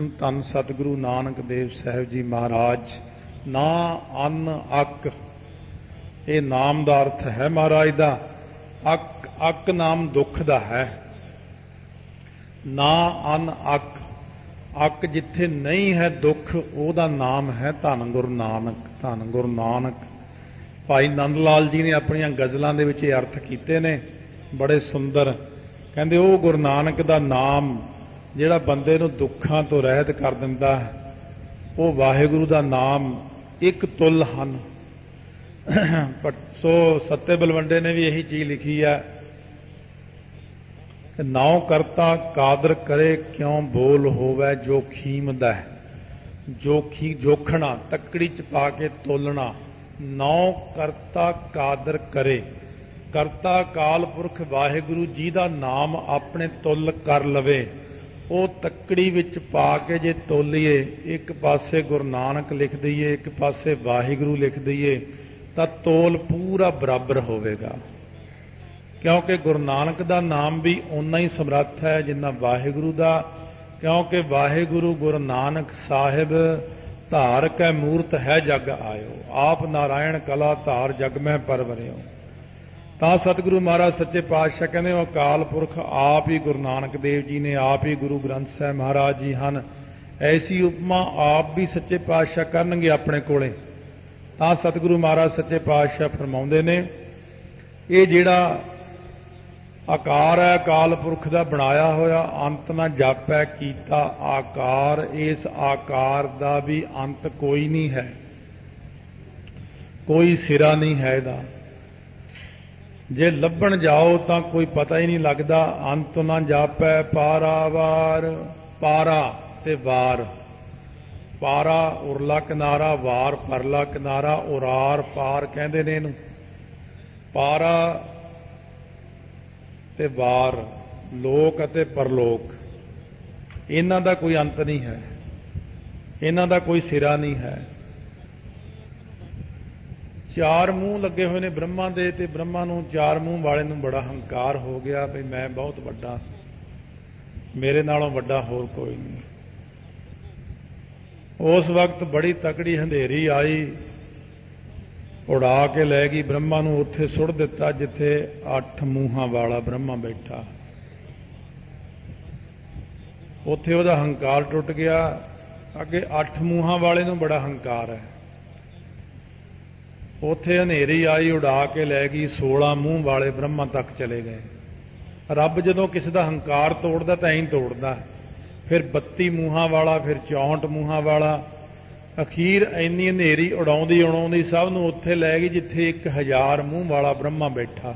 ਧੰਨ ਸਤਿਗੁਰੂ ਨਾਨਕ ਦੇਵ ਸਾਹਿਬ ਜੀ ਮਹਾਰਾਜ। ਨਾ ਅੰਨ ਅੱਕ, ਇਹ ਨਾਮ ਦਾ ਅਰਥ ਹੈ ਮਹਾਰਾਜ ਦਾ। ਅੱਕ, ਅੱਕ ਨਾਮ ਦੁੱਖ ਦਾ ਹੈ। ਨਾ ਅੰਨ ਅੱਕ, ਅੱਕ ਜਿੱਥੇ ਨਹੀਂ ਹੈ ਦੁੱਖ, ਉਹਦਾ ਨਾਮ ਹੈ ਧੰਨ ਗੁਰੂ ਨਾਨਕ। ਧੰਨ ਗੁਰੂ ਨਾਨਕ। ਭਾਈ ਨੰਦ ਲਾਲ ਜੀ ਨੇ ਆਪਣੀਆਂ ਗਜ਼ਲਾਂ ਦੇ ਵਿੱਚ ਇਹ ਅਰਥ ਕੀਤੇ ਨੇ, ਬੜੇ ਸੁੰਦਰ। ਕਹਿੰਦੇ ਉਹ ਗੁਰੂ ਨਾਨਕ ਦਾ ਨਾਮ ਜਿਹੜਾ ਬੰਦੇ ਨੂੰ ਦੁੱਖਾਂ ਤੋਂ ਰਹਿਤ ਕਰ ਦਿੰਦਾ, ਉਹ ਵਾਹਿਗੁਰੂ ਦਾ ਨਾਮ ਇੱਕ ਤੁਲ ਹਨ। ਸੋ ਸੱਤੇ ਬਲਵੰਡੇ ਨੇ ਵੀ ਇਹੀ ਚੀਜ਼ ਲਿਖੀ ਹੈ ਕਿ ਨਾਉ ਕਰਤਾ ਕਾਦਰ ਕਰੇ ਕਿਉਂ ਬੋਲ ਹੋਵੇ ਜੋ ਖੀਮਦਾ। ਜੋਖੀ ਜੋਖਣਾ, ਤੱਕੜੀ ਚ ਪਾ ਕੇ ਤੋਲਣਾ। ਨਾਉ ਕਰਤਾ ਕਾਦਰ ਕਰੇ, ਕਰਤਾ ਕਾਲ ਪੁਰਖ ਵਾਹਿਗੁਰੂ ਜੀ ਦਾ ਨਾਮ ਆਪਣੇ ਤੁੱਲ ਕਰ ਲਵੇ। ਉਹ ਤੱਕੜੀ ਵਿੱਚ ਪਾ ਕੇ ਜੇ ਤੋਲੀਏ, ਇੱਕ ਪਾਸੇ ਗੁਰੂ ਨਾਨਕ ਲਿਖ ਦਈਏ, ਇੱਕ ਪਾਸੇ ਵਾਹਿਗੁਰੂ ਲਿਖ ਦਈਏ, ਤਾਂ ਤੋਲ ਪੂਰਾ ਬਰਾਬਰ ਹੋਵੇਗਾ। ਕਿਉਂਕਿ ਗੁਰੂ ਨਾਨਕ ਦਾ ਨਾਮ ਵੀ ਓਨਾ ਹੀ ਸਮਰੱਥ ਹੈ ਜਿੰਨਾ ਵਾਹਿਗੁਰੂ ਦਾ। ਕਿਉਂਕਿ ਵਾਹਿਗੁਰੂ ਗੁਰੂ ਨਾਨਕ ਸਾਹਿਬ ਧਾਰ ਕੈ ਮੂਰਤ ਹੈ ਜਗ ਆਇਓ, ਆਪ ਨਾਰਾਇਣ ਕਲਾ ਧਾਰ ਜਗ ਮਹਿ ਪਰਵਰਿਓ। ਤਾਂ ਸਤਿਗੁਰੂ ਮਹਾਰਾਜ ਸੱਚੇ ਪਾਤਸ਼ਾਹ ਕਹਿੰਦੇ ਉਹ ਅਕਾਲ ਪੁਰਖ ਆਪ ਹੀ ਗੁਰੂ ਨਾਨਕ ਦੇਵ ਜੀ ਨੇ, ਆਪ ਹੀ ਗੁਰੂ ਗ੍ਰੰਥ ਸਾਹਿਬ ਮਹਾਰਾਜ ਜੀ ਹਨ। ਐਸੀ ਉਪਮਾ ਆਪ ਵੀ ਸੱਚੇ ਪਾਤਸ਼ਾਹ ਕਰਨਗੇ ਆਪਣੇ ਕੋਲੇ। ਤਾਂ ਸਤਿਗੁਰੂ ਮਹਾਰਾਜ ਸੱਚੇ ਪਾਤਸ਼ਾਹ ਫਰਮਾਉਂਦੇ ਨੇ, ਇਹ ਜਿਹੜਾ ਆਕਾਰ ਹੈ ਅਕਾਲ ਪੁਰਖ ਦਾ ਬਣਾਇਆ ਹੋਇਆ, ਅੰਤ ਨਾ ਜਾਪੈ ਕੀਤਾ ਆਕਾਰ। ਇਸ ਆਕਾਰ ਦਾ ਵੀ ਅੰਤ ਕੋਈ ਨਹੀਂ ਹੈ, ਕੋਈ ਸਿਰਾ ਨਹੀਂ ਹੈ ਇਹਦਾ। ਜੇ ਲੱਭਣ ਜਾਓ ਤਾਂ ਕੋਈ ਪਤਾ ਹੀ ਨਹੀਂ ਲੱਗਦਾ। ਅੰਤ ਨਾ ਜਾਪੈ ਪਾਰਾਵਾਰ, ਪਾਰਾ ਤੇ ਵਾਰ। ਪਾਰਾ ਉਰਲਾ ਕਿਨਾਰਾ, ਵਾਰ ਪਰਲਾ ਕਿਨਾਰਾ, ਉਰਾਰ ਪਾਰ ਕਹਿੰਦੇ ਨੇ ਇਹਨੂੰ। ਪਾਰਾ ਤੇ ਵਾਰ, ਲੋਕ ਅਤੇ ਪਰਲੋਕ, ਇਹਨਾਂ ਦਾ ਕੋਈ ਅੰਤ ਨਹੀਂ ਹੈ, ਇਹਨਾਂ ਦਾ ਕੋਈ ਸਿਰਾ ਨਹੀਂ ਹੈ। ਚਾਰ ਮੂੰਹ ਲੱਗੇ ਹੋਏ ਨੇ ਬ੍ਰਹਮਾ ਦੇ, ਤੇ ਬ੍ਰਹਮਾ ਨੂੰ, ਚਾਰ ਮੂੰਹ ਵਾਲੇ ਨੂੰ ਬੜਾ ਹੰਕਾਰ ਹੋ ਗਿਆ ਵੀ ਮੈਂ ਬਹੁਤ ਵੱਡਾ, ਮੇਰੇ ਨਾਲੋਂ ਵੱਡਾ ਹੋਰ ਕੋਈ ਨਹੀਂ। ਉਸ ਵਕਤ ਬੜੀ ਤਕੜੀ ਹਨੇਰੀ ਆਈ, ਉਡਾ ਕੇ ਲੈ ਗਈ ਬ੍ਰਹਮਾ ਨੂੰ। ਉੱਥੇ ਸੁੱਟ ਦਿੱਤਾ ਜਿੱਥੇ 8 ਮੂੰਹਾਂ ਵਾਲਾ ਬ੍ਰਹਮਾ ਬੈਠਾ। ਉੱਥੇ ਉਹਦਾ ਹੰਕਾਰ ਟੁੱਟ ਗਿਆ। ਅੱਗੇ 8 ਮੂੰਹਾਂ ਵਾਲੇ ਨੂੰ ਬੜਾ ਹੰਕਾਰ ਹੈ। ਉੱਥੇ ਹਨੇਰੀ ਆਈ, ਉਡਾ ਕੇ ਲੈ ਗਈ, 16 ਮੂੰਹ ਵਾਲੇ ਬ੍ਰਹਮਾ ਤੱਕ ਚਲੇ ਗਏ। ਰੱਬ ਜਦੋਂ ਕਿਸੇ ਦਾ ਹੰਕਾਰ ਤੋੜਦਾ ਤਾਂ ਐਂ ਤੋੜਦਾ, ਫਿਰ 32 ਮੂੰਹਾਂ ਵਾਲਾ, ਫਿਰ 64 ਮੂੰਹਾਂ ਵਾਲਾ। ਅਖੀਰ ਇੰਨੀ ਹਨੇਰੀ ਉਡਾਉਂਦੀ ਉਡਾਉਂਦੀ ਸਭ ਨੂੰ ਉੱਥੇ ਲੈ ਗਈ ਜਿੱਥੇ 1000 ਮੂੰਹ ਵਾਲਾ ਬ੍ਰਹਮਾ ਬੈਠਾ।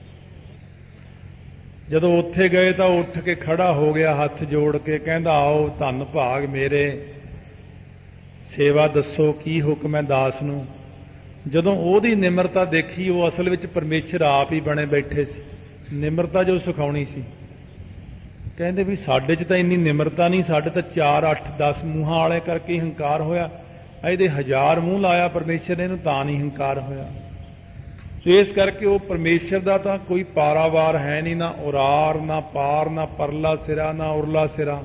ਜਦੋਂ ਉੱਥੇ ਗਏ ਤਾਂ ਉੱਠ ਕੇ ਖੜਾ ਹੋ ਗਿਆ ਹੱਥ ਜੋੜ ਕੇ, ਕਹਿੰਦਾ ਆਓ ਧੰਨ ਭਾਗ ਮੇਰੇ, ਸੇਵਾ ਦੱਸੋ ਕੀ ਹੁਕਮ ਹੈ ਦਾਸ ਨੂੰ। ਜਦੋਂ ਉਹਦੀ ਨਿਮਰਤਾ ਦੇਖੀ, ਉਹ ਅਸਲ ਵਿੱਚ ਪਰਮੇਸ਼ਰ ਆਪ ਹੀ ਬਣੇ ਬੈਠੇ ਸੀ। ਨਿਮਰਤਾ ਜੋ ਸਿਖਾਉਣੀ ਸੀ, ਕਹਿੰਦੇ ਵੀ ਸਾਡੇ 'ਚ ਤਾਂ ਇੰਨੀ ਨਿਮਰਤਾ ਨਹੀਂ, ਸਾਡੇ ਤਾਂ 4, 8, 10 ਮੂੰਹਾਂ ਵਾਲੇ ਕਰਕੇ ਹੰਕਾਰ ਹੋਇਆ। ਇਹਦੇ 1000 ਮੂੰਹ ਲਾਇਆ ਪਰਮੇਸ਼ਰ ਨੇ, ਇਹਨੂੰ ਤਾਂ ਨਹੀਂ ਹੰਕਾਰ ਹੋਇਆ। ਸੋ ਇਸ ਕਰਕੇ ਉਹ ਪਰਮੇਸ਼ਰ ਦਾ ਤਾਂ ਕੋਈ ਪਾਰਾਵਾਰ ਹੈ ਨਹੀਂ, ਨਾ ਉਰਾਰ, ਨਾ ਪਾਰ, ਨਾ ਪਰਲਾ ਸਿਰਾ, ਨਾ ਉਰਲਾ ਸਿਰਾ।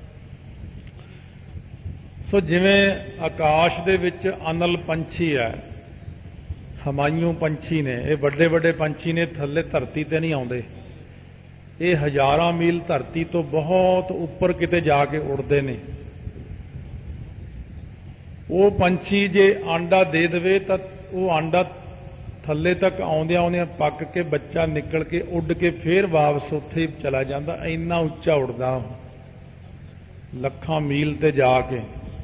ਸੋ ਜਿਵੇਂ ਆਕਾਸ਼ ਦੇ ਵਿੱਚ ਅਨਲ ਪੰਛੀ ਹੈ, ਹਮਾਇੂ ਪੰਛੀ ਨੇ, ਇਹ ਵੱਡੇ ਵੱਡੇ ਪੰਛੀ ਨੇ, ਥੱਲੇ ਧਰਤੀ ਤੇ ਨਹੀਂ ਆਉਂਦੇ। ਇਹ ਹਜ਼ਾਰਾਂ ਮੀਲ ਧਰਤੀ ਤੋਂ ਬਹੁਤ ਉੱਪਰ ਕਿਤੇ ਜਾ ਕੇ ਉੱਡਦੇ ਨੇ। ਉਹ ਪੰਛੀ ਜੇ ਆਂਡਾ ਦੇ ਦੇਵੇ ਤਾਂ ਉਹ ਆਂਡਾ ਥੱਲੇ ਤੱਕ ਆਉਂਦਿਆਂ ਆਉਂਦਿਆਂ ਪੱਕ ਕੇ ਬੱਚਾ ਨਿਕਲ ਕੇ ਉੱਡ ਕੇ ਫੇਰ ਵਾਪਸ ਉੱਥੇ ਚਲਾ ਜਾਂਦਾ। ਇੰਨਾ ਉੱਚਾ ਉੱਡਦਾ ਉਹ, ਲੱਖਾਂ ਮੀਲ ਤੇ ਜਾ ਕੇ।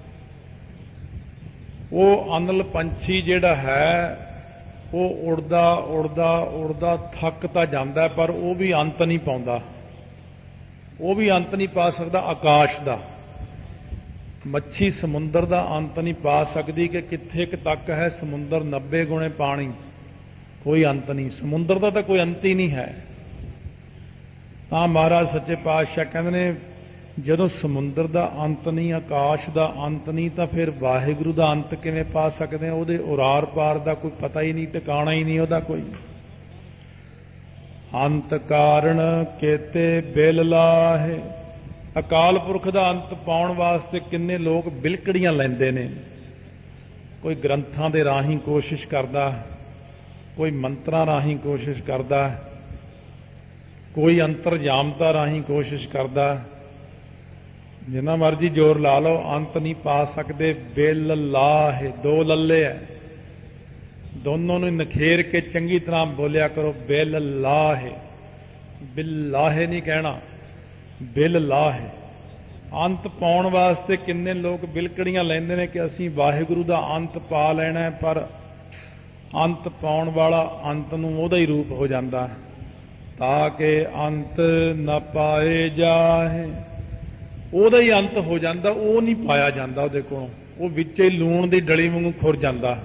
ਉਹ ਅਨਲ ਪੰਛੀ ਜਿਹੜਾ ਹੈ ਉਹ ਉੜਦਾ ਉੜਦਾ ਉੜਦਾ ਥੱਕ ਤਾਂ ਜਾਂਦਾ, ਪਰ ਉਹ ਵੀ ਅੰਤ ਨਹੀਂ ਪਾਉਂਦਾ। ਉਹ ਵੀ ਅੰਤ ਨਹੀਂ ਪਾ ਸਕਦਾ ਆਕਾਸ਼ ਦਾ। ਮੱਛੀ ਸਮੁੰਦਰ ਦਾ ਅੰਤ ਨਹੀਂ ਪਾ ਸਕਦੀ ਕਿ ਕਿੱਥੇ ਕੁ ਤੱਕ ਹੈ ਸਮੁੰਦਰ, 90 ਗੁਣੇ ਪਾਣੀ, ਕੋਈ ਅੰਤ ਨਹੀਂ। ਸਮੁੰਦਰ ਦਾ ਤਾਂ ਕੋਈ ਅੰਤ ਹੀ ਨਹੀਂ ਹੈ। ਤਾਂ ਮਹਾਰਾਜ ਸੱਚੇ ਪਾਤਸ਼ਾਹ ਕਹਿੰਦੇ ਨੇ, ਜਦੋਂ ਸਮੁੰਦਰ ਦਾ ਅੰਤ ਨਹੀਂ, ਆਕਾਸ਼ ਦਾ ਅੰਤ ਨਹੀਂ, ਤਾਂ ਫਿਰ ਵਾਹਿਗੁਰੂ ਦਾ ਅੰਤ ਕਿਵੇਂ ਪਾ ਸਕਦੇ ਹਾਂ? ਉਹਦੇ ਉਰਾਰ ਪਾਰ ਦਾ ਕੋਈ ਪਤਾ ਹੀ ਨਹੀਂ, ਟਿਕਾਣਾ ਹੀ ਨਹੀਂ ਉਹਦਾ ਕੋਈ। ਅੰਤ ਕਾਰਨ ਕੇਤੇ ਬਿਲ ਲਾਹੇ, ਅਕਾਲ ਪੁਰਖ ਦਾ ਅੰਤ ਪਾਉਣ ਵਾਸਤੇ ਕਿੰਨੇ ਲੋਕ ਬਿਲਕੜੀਆਂ ਲੈਂਦੇ ਨੇ। ਕੋਈ ਗ੍ਰੰਥਾਂ ਦੇ ਰਾਹੀਂ ਕੋਸ਼ਿਸ਼ ਕਰਦਾ, ਕੋਈ ਮੰਤਰਾਂ ਰਾਹੀਂ ਕੋਸ਼ਿਸ਼ ਕਰਦਾ, ਕੋਈ ਅੰਤਰਜਾਮਤਾ ਰਾਹੀਂ ਕੋਸ਼ਿਸ਼ ਕਰਦਾ। ਜਿੰਨਾ ਮਰਜੀ ਜ਼ੋਰ ਲਾ ਲਓ, ਅੰਤ ਨਹੀਂ ਪਾ ਸਕਦੇ। ਬਿੱਲਾਹ, ਦੋ ਲੱਲੇ ਹੈ, ਦੋਨੋਂ ਨੂੰ ਨਖੇਰ ਕੇ ਚੰਗੀ ਤਰ੍ਹਾਂ ਬੋਲਿਆ ਕਰੋ। ਬਿੱਲਾਹ, ਬਿੱਲਾਹ ਨਹੀਂ ਕਹਿਣਾ, ਬਿੱਲਾਹ। ਅੰਤ ਪਾਉਣ ਵਾਸਤੇ ਕਿੰਨੇ ਲੋਕ ਬਿਲਕੜੀਆਂ ਲੈਂਦੇ ਨੇ ਕਿ ਅਸੀਂ ਵਾਹਿਗੁਰੂ ਦਾ ਅੰਤ ਪਾ ਲੈਣਾ, ਪਰ ਅੰਤ ਪਾਉਣ ਵਾਲਾ ਅੰਤ ਨੂੰ ਉਹਦਾ ਹੀ ਰੂਪ ਹੋ ਜਾਂਦਾ, ਤਾਂ ਕਿ ਅੰਤ ਨਾ ਪਾਏ ਜਾਏ। ਉਹਦਾ ਹੀ ਅੰਤ ਹੋ ਜਾਂਦਾ, ਉਹ ਨਹੀਂ ਪਾਇਆ ਜਾਂਦਾ ਉਹਦੇ ਕੋਲੋਂ। ਉਹ ਵਿੱਚੇ ਲੂਣ ਦੀ ਡਲੀ ਵਾਂਗੂ ਖੁਰ ਜਾਂਦਾ।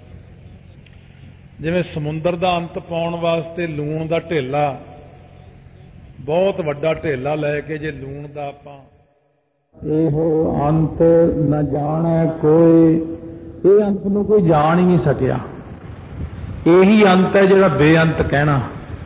ਜਿਵੇਂ ਸਮੁੰਦਰ ਦਾ ਅੰਤ ਪਾਉਣ ਵਾਸਤੇ ਲੂਣ ਦਾ ਢੇਲਾ, ਬਹੁਤ ਵੱਡਾ ਢੇਲਾ ਲੈ ਕੇ ਜੇ ਲੂਣ ਦਾ ਆਪਾਂ ਇਹੋ ਅੰਤ ਨਾ ਜਾਣੈ ਕੋਈ, ਇਹ ਅੰਤ ਨੂੰ ਕੋਈ ਜਾਣ ਹੀ ਨਹੀਂ ਸਕਿਆ। ਇਹੀ ਅੰਤ ਹੈ ਜਿਹੜਾ ਬੇਅੰਤ ਕਹਿਣਾ।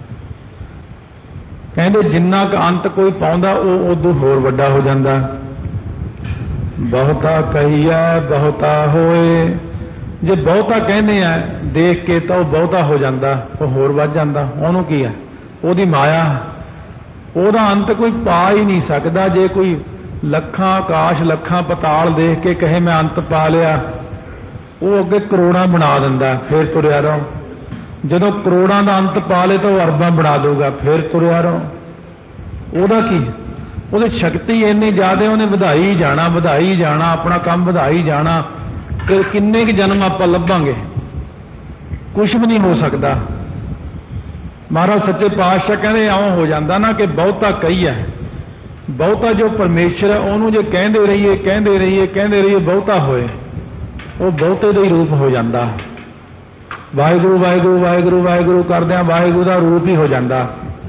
ਕਹਿੰਦੇ ਜਿੰਨਾ ਕੁ ਅੰਤ ਕੋਈ ਪਾਉਂਦਾ ਉਹ ਉਦੋਂ ਹੋਰ ਵੱਡਾ ਹੋ ਜਾਂਦਾ। ਬਹੁਤਾ ਕਹੀਐ ਬਹੁਤਾ ਹੋਏ, ਜੇ ਬਹੁਤਾ ਕਹਿੰਦੇ ਆ ਦੇਖ ਕੇ ਤਾਂ ਉਹ ਬਹੁਤਾ ਹੋ ਜਾਂਦਾ, ਉਹ ਹੋਰ ਵੱਧ ਜਾਂਦਾ। ਉਹਨੂੰ ਕੀ ਹੈ? ਉਹਦੀ ਮਾਇਆ। ਉਹਦਾ ਅੰਤ ਕੋਈ ਪਾ ਹੀ ਨਹੀਂ ਸਕਦਾ। ਜੇ ਕੋਈ ਲੱਖਾਂ ਆਕਾਸ਼ ਲੱਖਾਂ ਪਤਾਲ ਦੇਖ ਕੇ ਕਹੇ ਮੈਂ ਅੰਤ ਪਾ ਲਿਆ, ਉਹ ਅੱਗੇ ਕਰੋੜਾਂ ਬਣਾ ਦਿੰਦਾ, ਫਿਰ ਤੁਰਿਆ ਰਹੋ। ਜਦੋਂ ਕਰੋੜਾਂ ਦਾ ਅੰਤ ਪਾ ਲੇ ਤਾਂ ਉਹ ਅਰਬਾਂ ਬਣਾ ਦਊਗਾ, ਫਿਰ ਤੁਰਿਆ ਰਹੋ। ਉਹਦਾ ਕੀ? ਉਹਦੀ ਸ਼ਕਤੀ ਇੰਨੀ ਜ਼ਿਆਦਾ, ਉਹਨੇ ਵਧਾਈ ਜਾਣਾ ਵਧਾਈ ਜਾਣਾ, ਆਪਣਾ ਕੰਮ ਵਧਾਈ ਜਾਣਾ। ਫਿਰ ਕਿੰਨੇ ਕੁ ਜਨਮ ਆਪਾਂ ਲੱਭਾਂਗੇ? ਕੁਛ ਵੀ ਨਹੀਂ ਹੋ ਸਕਦਾ। ਮਹਾਰਾਜ ਸੱਚੇ ਪਾਤਸ਼ਾਹ ਕਹਿੰਦੇ ਇਉਂ ਹੋ ਜਾਂਦਾ ਨਾ ਕਿ ਬਹੁਤਾ ਕਹੀ ਹੈ, ਬਹੁਤਾ ਜੋ ਪਰਮੇਸ਼ਰ ਹੈ ਉਹਨੂੰ ਜੇ ਕਹਿੰਦੇ ਰਹੀਏ ਕਹਿੰਦੇ ਰਹੀਏ ਕਹਿੰਦੇ ਰਹੀਏ, ਬਹੁਤਾ ਹੋਏ, ਉਹ ਬਹੁਤੇ ਦਾ ਹੀ ਰੂਪ ਹੋ ਜਾਂਦਾ। ਵਾਹਿਗੁਰੂ ਵਾਹਿਗੁਰੂ ਵਾਹਿਗੁਰੂ ਵਾਹਿਗੁਰੂ ਕਰਦਿਆਂ ਵਾਹਿਗੁਰੂ ਦਾ ਰੂਪ ਹੀ ਹੋ ਜਾਂਦਾ।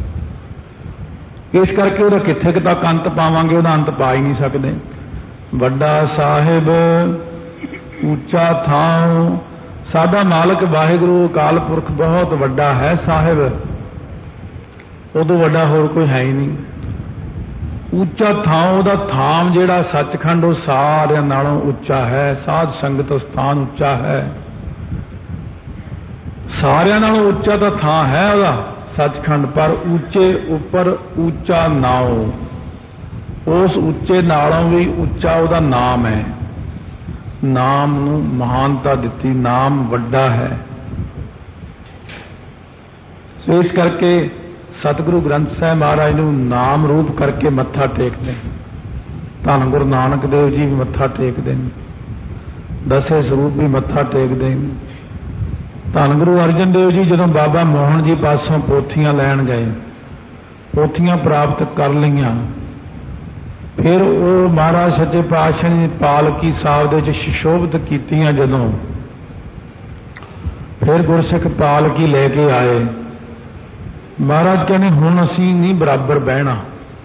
ਇਸ ਕਰਕੇ ਉਹਦਾ ਕਿੱਥੇ ਕੁ ਤੱਕ ਅੰਤ ਪਾਵਾਂਗੇ? ਉਹਦਾ ਅੰਤ ਪਾ ਹੀ ਨਹੀਂ ਸਕਦੇ। ਵੱਡਾ ਸਾਹਿਬ ਉੱਚਾ ਥਾਂ, ਸਾਡਾ ਮਾਲਕ ਵਾਹਿਗੁਰੂ ਅਕਾਲ ਪੁਰਖ ਬਹੁਤ ਵੱਡਾ ਹੈ ਸਾਹਿਬ, ਉਦੋਂ ਵੱਡਾ ਹੋਰ ਕੋਈ ਹੈ ਹੀ ਨਹੀਂ। ਉੱਚਾ ਥਾਂ, ਉਹਦਾ ਥਾਮ ਜਿਹੜਾ ਸੱਚਖੰਡ, ਉਹ ਸਾਰਿਆਂ ਨਾਲੋਂ ਉੱਚਾ ਹੈ। ਸਾਧ ਸੰਗਤ ਸਥਾਨ ਉੱਚਾ ਹੈ, ਸਾਰਿਆਂ ਨਾਲੋਂ ਉੱਚਾ ਤਾਂ ਥਾਂ ਹੈ ਉਹਦਾ ਸੱਚਖੰਡ। ਪਰ ਉੱਚੇ ਉੱਪਰ ਉੱਚਾ ਨਾਉ, ਉਸ ਉੱਚੇ ਨਾਲੋਂ ਵੀ ਉੱਚਾ ਉਹਦਾ ਨਾਮ ਹੈ। ਨਾਮ ਨੂੰ ਮਹਾਨਤਾ ਦਿੱਤੀ, ਨਾਮ ਵੱਡਾ ਹੈ। ਸੋ ਇਸ ਕਰਕੇ ਸਤਿਗੁਰੂ ਗ੍ਰੰਥ ਸਾਹਿਬ ਮਹਾਰਾਜ ਨੂੰ ਨਾਮ ਰੂਪ ਕਰਕੇ ਮੱਥਾ ਟੇਕਦੇ। ਧੰਨ ਗੁਰੂ ਨਾਨਕ ਦੇਵ ਜੀ ਵੀ ਮੱਥਾ ਟੇਕਦੇ ਨੇ, ਦਸੇ ਸਰੂਪ ਵੀ ਮੱਥਾ ਟੇਕਦੇ ਨੇ। ਧੰਨ ਗੁਰੂ ਅਰਜਨ ਦੇਵ ਜੀ ਜਦੋਂ ਬਾਬਾ ਮੋਹਨ ਜੀ ਪਾਸੋਂ ਪੋਥੀਆਂ ਲੈਣ ਗਏ, ਪੋਥੀਆਂ ਪ੍ਰਾਪਤ ਕਰ ਲਈਆਂ, ਫਿਰ ਉਹ ਮਹਾਰਾਜ ਸੱਚੇ ਪਾਤਸ਼ਾਹ ਨੇ ਪਾਲਕੀ ਸਾਹਿਬ ਦੇ ਵਿੱਚ ਸੁਸ਼ੋਭਿਤ ਕੀਤੀਆਂ। ਜਦੋਂ ਫਿਰ ਗੁਰਸਿੱਖ ਪਾਲਕੀ ਲੈ ਕੇ ਆਏ, ਮਹਾਰਾਜ ਕਹਿੰਦੇ ਹੁਣ ਅਸੀਂ ਨਹੀਂ ਬਰਾਬਰ ਬਹਿਣਾ,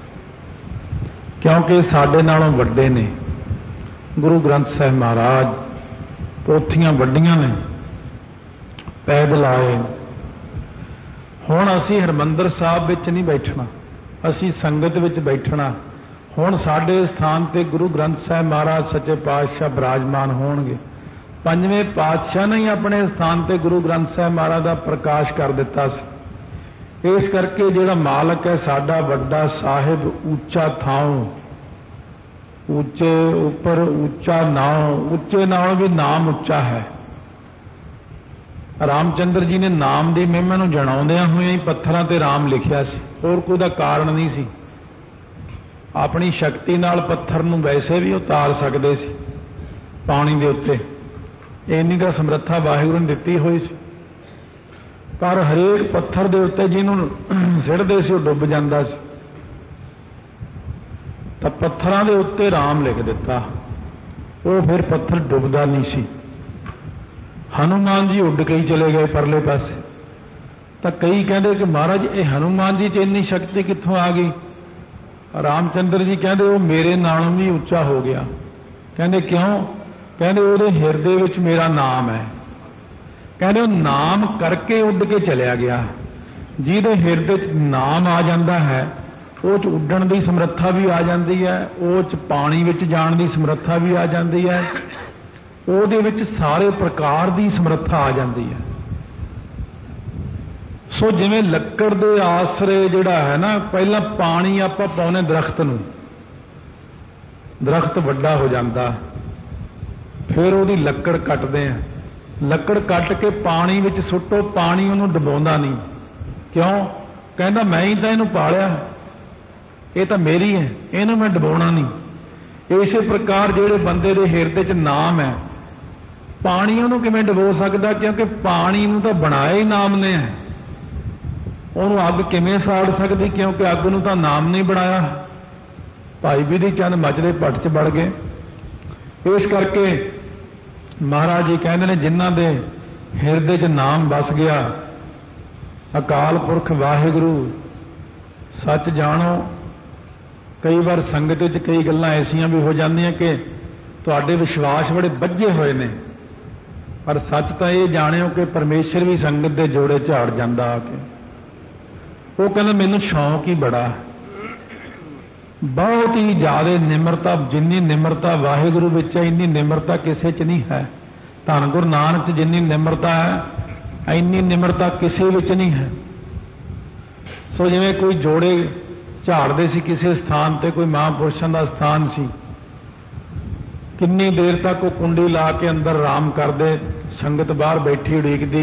ਕਿਉਂਕਿ ਸਾਡੇ ਨਾਲੋਂ ਵੱਡੇ ਨੇ ਗੁਰੂ ਗ੍ਰੰਥ ਸਾਹਿਬ ਮਹਾਰਾਜ। ਪੋਥੀਆਂ ਵੱਡੀਆਂ ਨੇ, ਪੈਦਲ ਆਏ। ਹੁਣ ਅਸੀਂ ਹਰਿਮੰਦਰ ਸਾਹਿਬ ਵਿੱਚ ਨਹੀਂ ਬੈਠਣਾ, ਅਸੀਂ ਸੰਗਤ ਵਿੱਚ ਬੈਠਣਾ। ਹੁਣ ਸਾਡੇ ਸਥਾਨ ਤੇ ਗੁਰੂ ਗ੍ਰੰਥ ਸਾਹਿਬ ਮਹਾਰਾਜ ਸੱਚੇ ਪਾਤਸ਼ਾਹ ਬਿਰਾਜਮਾਨ ਹੋਣਗੇ। ਪੰਜਵੇਂ ਪਾਤਸ਼ਾਹ ਨੇ ਹੀ ਆਪਣੇ ਸਥਾਨ ਤੇ ਗੁਰੂ ਗ੍ਰੰਥ ਸਾਹਿਬ ਮਹਾਰਾਜ ਦਾ ਪ੍ਰਕਾਸ਼ ਕਰ ਦਿੱਤਾ ਸੀ। ਇਸ ਕਰਕੇ ਜਿਹੜਾ ਮਾਲਕ ਹੈ ਸਾਡਾ ਵੱਡਾ ਸਾਹਿਬ, ਉੱਚਾ ਥਾਂ, ਉੱਚੇ ਉੱਪਰ ਉੱਚਾ ਨਾਮ, ਉੱਚੇ ਨਾਲੋਂ ਵੀ ਨਾਮ ਉੱਚਾ ਹੈ। ਰਾਮਚੰਦਰ ਜੀ ਨੇ ਨਾਮ ਦੀ ਮਹਿਮਾ ਨੂੰ ਜਣਾਉਂਦਿਆਂ ਹੋਇਆਂ ਹੀ ਪੱਥਰਾਂ ਤੇ ਰਾਮ ਲਿਖਿਆ ਸੀ, ਹੋਰ ਕੋਈ ਦਾ ਕਾਰਨ ਨਹੀਂ ਸੀ। ਆਪਣੀ ਸ਼ਕਤੀ ਨਾਲ ਪੱਥਰ ਨੂੰ ਵੈਸੇ ਵੀ ਉਤਾਰ ਸਕਦੇ ਸੀ ਪਾਣੀ ਦੇ ਉੱਤੇ, ਇੰਨੀ ਤਾਂ ਸਮਰੱਥਾ ਵਾਹਿਗੁਰੂ ਨੇ ਦਿੱਤੀ ਹੋਈ ਸੀ। ਪਰ ਹਰੇਕ ਪੱਥਰ ਦੇ ਉੱਤੇ ਜਿਹਨੂੰ ਸਿੱਟਦੇ ਸੀ ਉਹ ਡੁੱਬ ਜਾਂਦਾ ਸੀ। ਤਾਂ ਪੱਥਰਾਂ ਦੇ ਉੱਤੇ ਰਾਮ ਲਿਖ ਦਿੱਤਾ, ਉਹ ਫਿਰ ਪੱਥਰ ਡੁੱਬਦਾ ਨਹੀਂ ਸੀ। ਹਨੂਮਾਨ ਜੀ ਉੱਡ ਕੇ ਹੀ ਚਲੇ ਗਏ ਪਰਲੇ ਪਾਸੇ। ਤਾਂ ਕਈ ਕਹਿੰਦੇ ਕਿ ਮਹਾਰਾਜ ਇਹ ਹਨੂਮਾਨ ਜੀ 'ਚ ਇੰਨੀ ਸ਼ਕਤੀ ਕਿੱਥੋਂ ਆ ਗਈ? ਰਾਮਚੰਦਰ ਜੀ ਕਹਿੰਦੇ ਉਹ ਮੇਰੇ ਨਾਲੋਂ ਵੀ ਉੱਚਾ ਹੋ ਗਿਆ। ਕਹਿੰਦੇ ਕਿਉਂ? ਕਹਿੰਦੇ ਉਹਦੇ ਹਿਰਦੇ ਵਿੱਚ ਮੇਰਾ ਨਾਮ ਹੈ। ਕਹਿੰਦੇ ਉਹ ਨਾਮ ਕਰਕੇ ਉੱਡ ਕੇ ਚਲਿਆ ਗਿਆ। ਜਿਹਦੇ ਹਿਰਦੇ 'ਚ ਨਾਮ ਆ ਜਾਂਦਾ ਹੈ ਉਹ 'ਚ ਉੱਡਣ ਦੀ ਸਮਰੱਥਾ ਵੀ ਆ ਜਾਂਦੀ ਹੈ, ਉਹ 'ਚ ਪਾਣੀ ਵਿੱਚ ਜਾਣ ਦੀ ਸਮਰੱਥਾ ਵੀ ਆ ਜਾਂਦੀ ਹੈ, ਉਹਦੇ ਵਿੱਚ ਸਾਰੇ ਪ੍ਰਕਾਰ ਦੀ ਸਮਰੱਥਾ ਆ ਜਾਂਦੀ ਹੈ। ਸੋ ਜਿਵੇਂ ਲੱਕੜ ਦੇ ਆਸਰੇ ਜਿਹੜਾ ਹੈ ਨਾ, ਪਹਿਲਾਂ ਪਾਣੀ ਆਪਾਂ ਪਾਉਨੇ ਦਰਖਤ ਨੂੰ, ਦਰਖਤ ਵੱਡਾ ਹੋ ਜਾਂਦਾ, ਫਿਰ ਉਹਦੀ ਲੱਕੜ ਕੱਟਦੇ ਆ, ਲੱਕੜ ਕੱਟ ਕੇ ਪਾਣੀ ਵਿੱਚ ਸੁੱਟੋ, ਪਾਣੀ ਉਹਨੂੰ ਡੁਬੋਂਦਾ ਨਹੀਂ। ਕਿਉਂ? ਕਹਿੰਦਾ ਮੈਂ ਹੀ ਤਾਂ ਇਹਨੂੰ ਪਾਲਿਆ, ਇਹ ਤਾਂ ਮੇਰੀ ਹੈ, ਇਹਨੂੰ ਮੈਂ ਡੁਬੋਣਾ ਨਹੀਂ। ਇਸੇ ਪ੍ਰਕਾਰ ਜਿਹੜੇ ਬੰਦੇ ਦੇ ਹਿਰਦੇ 'ਚ ਨਾਮ ਹੈ, ਪਾਣੀ ਉਹਨੂੰ ਕਿਵੇਂ ਡੁਬੋ ਸਕਦਾ? ਕਿਉਂਕਿ ਪਾਣੀ ਨੂੰ ਤਾਂ ਬਣਾਇਆ ਹੀ ਨਾਮ ਨੇ ਹੈ। ਉਹਨੂੰ ਅੱਗ ਕਿਵੇਂ ਸਾੜ ਸਕਦੀ? ਕਿਉਂਕਿ ਅੱਗ ਨੂੰ ਤਾਂ ਨਾਮ ਨਹੀਂ ਬਣਾਇਆ। ਭਾਈ ਬਿਧੀ ਚੰਦ ਮਚਲੇ ਭੱਟ 'ਚ ਵੜ ਗਏ। ਇਸ ਕਰਕੇ ਮਹਾਰਾਜ ਜੀ ਕਹਿੰਦੇ ਨੇ, ਜਿਨ੍ਹਾਂ ਦੇ ਹਿਰਦੇ 'ਚ ਨਾਮ ਵਸ ਗਿਆ, ਅਕਾਲ ਪੁਰਖ ਵਾਹਿਗੁਰੂ ਸੱਚ ਜਾਣੋ। ਕਈ ਵਾਰ ਸੰਗਤ ਵਿੱਚ ਕਈ ਗੱਲਾਂ ਐਸੀਆਂ ਵੀ ਹੋ ਜਾਂਦੀਆਂ ਕਿ ਤੁਹਾਡੇ ਵਿਸ਼ਵਾਸ ਬੜੇ ਬੱਝੇ ਹੋਏ ਨੇ, ਪਰ ਸੱਚ ਤਾਂ ਇਹ ਜਾਣਿਓ ਕਿ ਪਰਮੇਸ਼ਰ ਵੀ ਸੰਗਤ ਦੇ ਜੋੜੇ ਝਾੜ ਜਾਂਦਾ ਆ ਕੇ। ਉਹ ਕਹਿੰਦਾ ਮੈਨੂੰ ਸ਼ੌਂਕ ਹੀ ਬੜਾ, ਬਹੁਤ ਹੀ ਜ਼ਿਆਦਾ ਨਿਮਰਤਾ, ਜਿੰਨੀ ਨਿਮਰਤਾ ਵਾਹਿਗੁਰੂ ਵਿੱਚ ਹੈ ਇੰਨੀ ਨਿਮਰਤਾ ਕਿਸੇ 'ਚ ਨਹੀਂ ਹੈ। ਧੰਨ ਗੁਰੂ ਨਾਨਕ 'ਚ ਜਿੰਨੀ ਨਿਮਰਤਾ ਹੈ ਇੰਨੀ ਨਿਮਰਤਾ ਕਿਸੇ ਵਿੱਚ ਨਹੀਂ ਹੈ। ਸੋ ਜਿਵੇਂ ਕੋਈ ਜੋੜੇ ਝਾੜਦੇ ਸੀ ਕਿਸੇ ਸਥਾਨ ਤੇ, ਕੋਈ ਮਹਾਂਪੁਰਸ਼ਾਂ ਦਾ ਸਥਾਨ ਸੀ, ਕਿੰਨੀ ਦੇਰ ਤੱਕ ਉਹ ਕੁੰਡੀ ਲਾ ਕੇ ਅੰਦਰ ਆਰਾਮ ਕਰਦੇ, ਸੰਗਤ ਬਾਹਰ ਬੈਠੀ ਉਡੀਕਦੀ।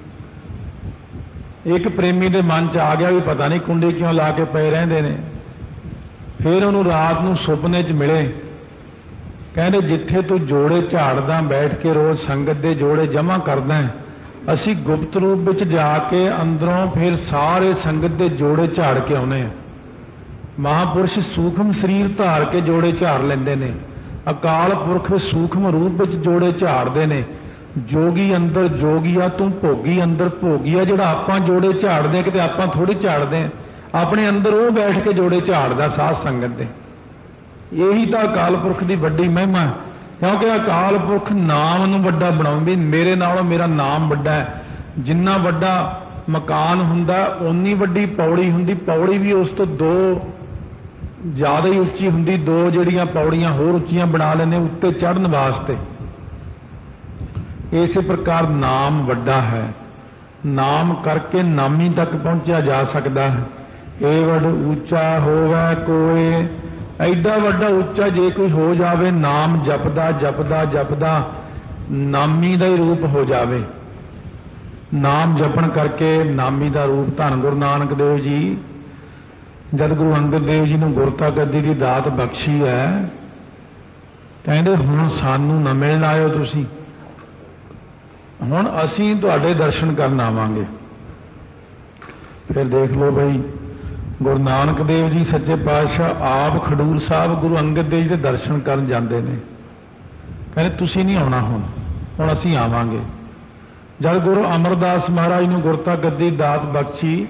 ਇੱਕ ਪ੍ਰੇਮੀ ਦੇ ਮਨ 'ਚ ਆ ਗਿਆ ਵੀ ਪਤਾ ਨਹੀਂ ਕੁੰਡੀ ਕਿਉਂ ਲਾ ਕੇ ਪਏ ਰਹਿੰਦੇ ਨੇ। ਫਿਰ ਉਹਨੂੰ ਰਾਤ ਨੂੰ ਸੁਪਨੇ 'ਚ ਮਿਲੇ, ਕਹਿੰਦੇ ਜਿੱਥੇ ਤੂੰ ਜੋੜੇ ਝਾੜਦਾ ਬੈਠ ਕੇ ਰੋਜ਼ ਸੰਗਤ ਦੇ ਜੋੜੇ ਜਮ੍ਹਾਂ ਕਰਦਾ, ਅਸੀਂ ਗੁਪਤ ਰੂਪ ਵਿੱਚ ਜਾ ਕੇ ਅੰਦਰੋਂ ਫਿਰ ਸਾਰੇ ਸੰਗਤ ਦੇ ਜੋੜੇ ਝਾੜ ਕੇ ਆਉਨੇ ਆ। ਮਹਾਂਪੁਰਸ਼ ਸੂਖਮ ਸਰੀਰ ਧਾਰ ਕੇ ਜੋੜੇ ਝਾੜ ਲੈਂਦੇ ਨੇ, ਅਕਾਲ ਪੁਰਖ ਸੂਖਮ ਰੂਪ ਵਿੱਚ ਜੋੜੇ ਝਾੜਦੇ ਨੇ। ਜੋਗੀ ਅੰਦਰ ਜੋਗੀਆ, ਤੂੰ ਭੋਗੀ ਅੰਦਰ ਭੋਗੀਆ। ਜਿਹੜਾ ਆਪਾਂ ਜੋੜੇ ਝਾੜਦੇ ਕਿਤੇ ਆਪਾਂ ਥੋੜੀ ਝਾੜਦੇ ਆ, ਆਪਣੇ ਅੰਦਰ ਉਹ ਬੈਠ ਕੇ ਜੋੜੇ ਝਾੜਦਾ ਸਾਧ ਸੰਗਤ ਦੇ। ਇਹੀ ਤਾਂ ਅਕਾਲ ਪੁਰਖ ਦੀ ਵੱਡੀ ਮਹਿਮਾ, ਕਿਉਂਕਿ ਅਕਾਲ ਪੁਰਖ ਨਾਮ ਨੂੰ ਵੱਡਾ ਬਣਾਉਂਦੇ। ਮੇਰੇ ਨਾਲੋਂ ਮੇਰਾ ਨਾਮ ਵੱਡਾ ਹੈ। ਜਿੰਨਾ ਵੱਡਾ ਮਕਾਨ ਹੁੰਦਾ ਓਨੀ ਵੱਡੀ ਪੌੜੀ ਹੁੰਦੀ, ਪੌੜੀ ਵੀ ਉਸ ਤੋਂ ਦੋ ਜ਼ਿਆਦਾ ਹੀ ਉੱਚੀ ਹੁੰਦੀ, ਦੋ ਜਿਹੜੀਆਂ ਪੌੜੀਆਂ ਹੋਰ ਉੱਚੀਆਂ ਬਣਾ ਲੈਂਦੇ ਉੱਤੇ ਚੜ੍ਹਨ ਵਾਸਤੇ। ਇਸੇ ਪ੍ਰਕਾਰ ਨਾਮ ਵੱਡਾ ਹੈ, ਨਾਮ ਕਰਕੇ ਨਾਮੀ ਤੱਕ ਪਹੁੰਚਿਆ ਜਾ ਸਕਦਾ ਹੈ। ਏਵੜ ਉੱਚਾ ਹੋਵੇ ਕੋਏ, ਐਡਾ ਵੱਡਾ ਉੱਚਾ ਜੇ ਕੋਈ ਹੋ ਜਾਵੇ, ਨਾਮ ਜਪਦਾ ਜਪਦਾ ਜਪਦਾ ਨਾਮੀ ਦਾ ਹੀ ਰੂਪ ਹੋ ਜਾਵੇ। ਨਾਮ ਜਪਣ ਕਰਕੇ ਨਾਮੀ ਦਾ ਰੂਪ। ਧੰਨ ਗੁਰੂ ਨਾਨਕ ਦੇਵ ਜੀ ਜਦ ਗੁਰੂ ਅੰਗਦ ਦੇਵ ਜੀ ਨੂੰ ਗੁਰਤਾ ਗੱਦੀ ਦੀ ਦਾਤ ਬਖਸ਼ੀ ਹੈ, ਕਹਿੰਦੇ ਹੁਣ ਸਾਨੂੰ ਨਾ ਮਿਲਣ ਆਇਓ ਤੁਸੀਂ, ਹੁਣ ਅਸੀਂ ਤੁਹਾਡੇ ਦਰਸ਼ਨ ਕਰਨ ਆਵਾਂਗੇ। ਫਿਰ ਦੇਖ ਲਓ ਬਈ, ਗੁਰੂ ਨਾਨਕ ਦੇਵ ਜੀ ਸੱਚੇ ਪਾਤਸ਼ਾਹ ਆਪ ਖਡੂਰ ਸਾਹਿਬ ਗੁਰੂ ਅੰਗਦ ਦੇਵ ਜੀ ਦੇ ਦਰਸ਼ਨ ਕਰਨ ਜਾਂਦੇ ਨੇ। ਕਹਿੰਦੇ ਤੁਸੀਂ ਨਹੀਂ ਆਉਣਾ, ਹੁਣ ਅਸੀਂ ਆਵਾਂਗੇ। ਜਦ ਗੁਰੂ ਅਮਰਦਾਸ ਮਹਾਰਾਜ ਨੂੰ ਗੁਰਤਾ ਗੱਦੀ ਦਾਤ ਬਖਸ਼ੀ,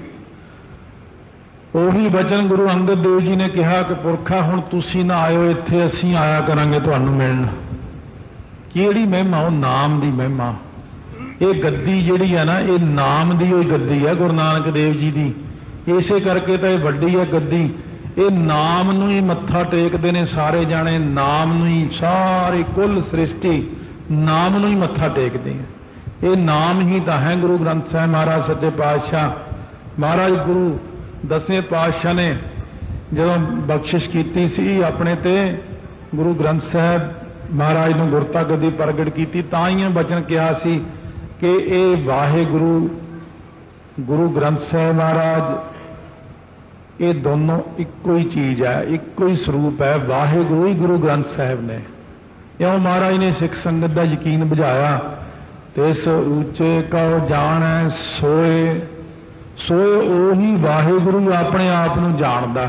ਉਹੀ ਬਚਨ ਗੁਰੂ ਅੰਗਦ ਦੇਵ ਜੀ ਨੇ ਕਿਹਾ ਕਿ ਪੁਰਖਾ ਹੁਣ ਤੁਸੀਂ ਨਾ ਆਇਓ ਇੱਥੇ, ਅਸੀਂ ਆਇਆ ਕਰਾਂਗੇ ਤੁਹਾਨੂੰ ਮਿਲਣ। ਕਿਹੜੀ ਮਹਿਮਾ? ਉਹ ਨਾਮ ਦੀ ਮਹਿਮਾ। ਇਹ ਗੱਦੀ ਜਿਹੜੀ ਹੈ ਨਾ, ਇਹ ਨਾਮ ਦੀ ਹੋਈ ਗੱਦੀ ਹੈ ਗੁਰੂ ਨਾਨਕ ਦੇਵ ਜੀ ਦੀ। ਇਸੇ ਕਰਕੇ ਤਾਂ ਇਹ ਵੱਡੀ ਹੈ ਗੱਦੀ। ਇਹ ਨਾਮ ਨੂੰ ਹੀ ਮੱਥਾ ਟੇਕਦੇ ਨੇ ਸਾਰੇ ਜਾਣੇ, ਨਾਮ ਨੂੰ ਹੀ, ਸਾਰੀ ਕੁੱਲ ਸ੍ਰਿਸ਼ਟੀ ਨਾਮ ਨੂੰ ਹੀ ਮੱਥਾ ਟੇਕਦੇ ਹੈ। ਇਹ ਨਾਮ ਹੀ ਤਾਂ ਹੈ ਗੁਰੂ ਗ੍ਰੰਥ ਸਾਹਿਬ ਮਹਾਰਾਜ ਸੱਚੇ ਪਾਤਸ਼ਾਹ। ਮਹਾਰਾਜ ਗੁਰੂ ਦਸਵੇਂ ਪਾਤਸ਼ਾਹ ਨੇ ਜਦੋਂ ਬਖਸ਼ਿਸ਼ ਕੀਤੀ ਸੀ ਆਪਣੇ ਤੇ, ਗੁਰੂ ਗ੍ਰੰਥ ਸਾਹਿਬ ਮਹਾਰਾਜ ਨੂੰ ਗੁਰਤਾ ਗੱਦੀ ਪ੍ਰਗਟ ਕੀਤੀ, ਤਾਂ ਹੀ ਇਹ ਬਚਨ ਕਿਹਾ ਸੀ ਕਿ ਇਹ ਵਾਹਿਗੁਰੂ ਗੁਰੂ ਗ੍ਰੰਥ ਸਾਹਿਬ ਮਹਾਰਾਜ, ਇਹ ਦੋਨੋਂ ਇੱਕੋ ਹੀ ਚੀਜ਼ ਹੈ, ਇੱਕੋ ਹੀ ਸਰੂਪ ਹੈ। ਵਾਹਿਗੁਰੂ ਹੀ ਗੁਰੂ ਗ੍ਰੰਥ ਸਾਹਿਬ ਨੇ। ਇਉਂ ਮਹਾਰਾਜ ਨੇ ਸਿੱਖ ਸੰਗਤ ਦਾ ਯਕੀਨ ਬੁਝਾਇਆ। ਤੇ ਇਸ ਉੱਚੇ ਕਉ ਜਾਣੈ ਸੋਏ, ਸੋਏ ਉਹੀ ਵਾਹਿਗੁਰੂ ਆਪਣੇ ਆਪ ਨੂੰ ਜਾਣਦਾ।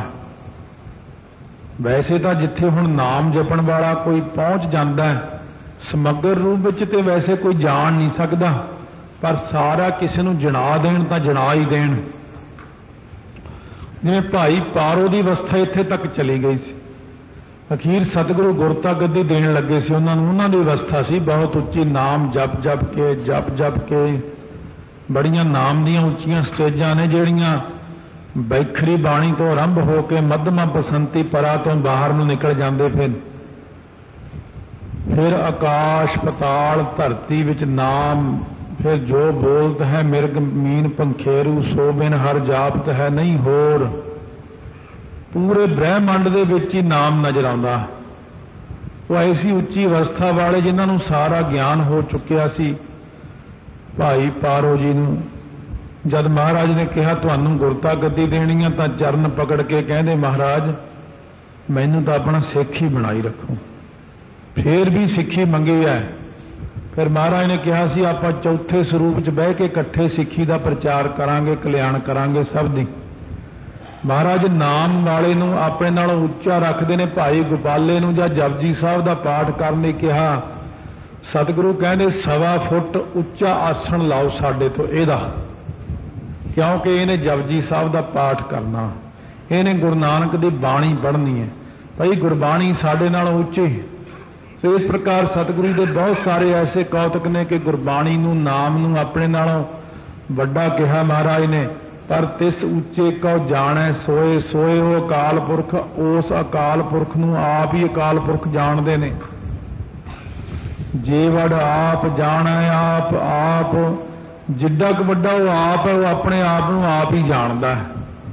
ਵੈਸੇ ਤਾਂ ਜਿੱਥੇ ਹੁਣ ਨਾਮ ਜਪਣ ਵਾਲਾ ਕੋਈ ਪਹੁੰਚ ਜਾਂਦਾ ਸਮਗਰ ਰੂਪ ਵਿੱਚ, ਤੇ ਵੈਸੇ ਕੋਈ ਜਾਣ ਨਹੀਂ ਸਕਦਾ, ਪਰ ਸਾਰਾ ਕਿਸੇ ਨੂੰ ਜਣਾ ਦੇਣ ਤਾਂ ਜਣਾ ਹੀ ਦੇਣ। ਜਿਵੇਂ ਭਾਈ ਪਾਰੋ ਦੀ ਅਵਸਥਾ ਇੱਥੇ ਤੱਕ ਚਲੀ ਗਈ ਸੀ, ਅਖੀਰ ਸਤਿਗੁਰੂ ਗੁਰਤਾ ਗੱਦੀ ਦੇਣ ਲੱਗੇ ਸੀ ਉਹਨਾਂ ਨੂੰ। ਉਹਨਾਂ ਦੀ ਅਵਸਥਾ ਸੀ ਬਹੁਤ ਉੱਚੀ, ਨਾਮ ਜਪ ਜਪ ਕੇ ਬੜੀਆਂ ਨਾਮ ਦੀਆਂ ਉੱਚੀਆਂ ਸਟੇਜਾਂ ਨੇ ਜਿਹੜੀਆਂ ਬੈਖਰੀ ਬਾਣੀ ਤੋਂ ਆਰੰਭ ਹੋ ਕੇ ਮੱਧਮਾ ਬਸੰਤੀ ਪਰਾ ਤੋਂ ਬਾਹਰ ਨੂੰ ਨਿਕਲ ਜਾਂਦੇ। ਫਿਰ ਆਕਾਸ਼ ਪਤਾਲ ਧਰਤੀ ਵਿੱਚ ਨਾਮ, ਫਿਰ ਜੋ ਬੋਲਤ ਹੈ ਮਿਰਗ ਮੀਨ ਪੰਖੇਰੂ, ਸੋ ਬਿਨ ਹਰ ਜਾਪਤ ਹੈ ਨਹੀਂ ਹੋਰ। ਪੂਰੇ ਬ੍ਰਹਿਮੰਡ ਦੇ ਵਿੱਚ ਹੀ ਨਾਮ ਨਜ਼ਰ ਆਉਂਦਾ। ਉਹ ਐਸੀ ਉੱਚੀ ਅਵਸਥਾ ਵਾਲੇ ਜਿਨ੍ਹਾਂ ਨੂੰ ਸਾਰਾ ਗਿਆਨ ਹੋ ਚੁੱਕਿਆ ਸੀ। ਭਾਈ ਪਾਰੋ ਜੀ ਨੂੰ ਜਦ ਮਹਾਰਾਜ ਨੇ ਕਿਹਾ ਤੁਹਾਨੂੰ ਗੁਰਤਾ ਗੱਦੀ ਦੇਣੀ ਆ, ਤਾਂ ਚਰਨ ਪਕੜ ਕੇ ਕਹਿੰਦੇ ਮਹਾਰਾਜ ਮੈਨੂੰ ਤਾਂ ਆਪਣਾ ਸਿੱਖ ਹੀ ਬਣਾਈ ਰੱਖੋ। ਫੇਰ ਵੀ ਸਿੱਖੀ ਮੰਗੀ ਹੈ। ਫਿਰ ਮਹਾਰਾਜ ਨੇ ਕਿਹਾ ਸੀ ਆਪਾਂ ਚੌਥੇ ਸਰੂਪ 'ਚ ਬਹਿ ਕੇ ਇਕੱਠੇ ਸਿੱਖੀ ਦਾ ਪ੍ਰਚਾਰ ਕਰਾਂਗੇ, ਕਲਿਆਣ ਕਰਾਂਗੇ ਸਭ ਦੀ। ਮਹਾਰਾਜ ਨਾਮ ਵਾਲੇ ਨੂੰ ਆਪਣੇ ਨਾਲੋਂ ਉੱਚਾ ਰੱਖਦੇ ਨੇ। ਭਾਈ ਗੋਪਾਲੇ ਨੂੰ ਜਾਂ ਜਪਜੀ ਸਾਹਿਬ ਦਾ ਪਾਠ ਕਰਨ ਲਈ ਕਿਹਾ, ਸਤਿਗੁਰੂ ਕਹਿੰਦੇ 1.25 ਫੁੱਟ ਉੱਚਾ ਆਸਣ ਲਾਓ ਸਾਡੇ ਤੋਂ ਇਹਦਾ, ਕਿਉਂਕਿ ਇਹਨੇ ਜਪਜੀ ਸਾਹਿਬ ਦਾ ਪਾਠ ਕਰਨਾ, ਇਹਨੇ ਗੁਰੂ ਨਾਨਕ ਦੀ ਬਾਣੀ ਪੜ੍ਹਨੀ ਹੈ। ਭਾਈ ਗੁਰਬਾਣੀ ਸਾਡੇ ਨਾਲੋਂ ਉੱਚੀ। ਸੋ ਇਸ ਪ੍ਰਕਾਰ ਸਤਿਗੁਰੂ ਦੇ ਬਹੁਤ ਸਾਰੇ ਐਸੇ ਕੌਤਕ ਨੇ ਕਿ ਗੁਰਬਾਣੀ ਨੂੰ, ਨਾਮ ਨੂੰ ਆਪਣੇ ਨਾਲੋਂ ਵੱਡਾ ਕਿਹਾ ਮਹਾਰਾਜ ਨੇ। ਪਰ ਤਿਸ ਉੱਚੇ ਕਉ ਜਾਣੈ ਸੋਏ ਸੋਏ, ਉਹ ਅਕਾਲ ਪੁਰਖ, ਉਸ ਅਕਾਲ ਪੁਰਖ ਨੂੰ ਆਪ ਹੀ ਅਕਾਲ ਪੁਰਖ ਜਾਣਦੇ ਨੇ। ਜੇ ਵਡ ਆਪ ਜਾਣੈ ਆਪ ਆਪ, ਜਿੱਡਾ ਕੁ ਵੱਡਾ ਉਹ ਆਪ ਹੈ, ਉਹ ਆਪਣੇ ਆਪ ਨੂੰ ਆਪ ਹੀ ਜਾਣਦਾ ਹੈ।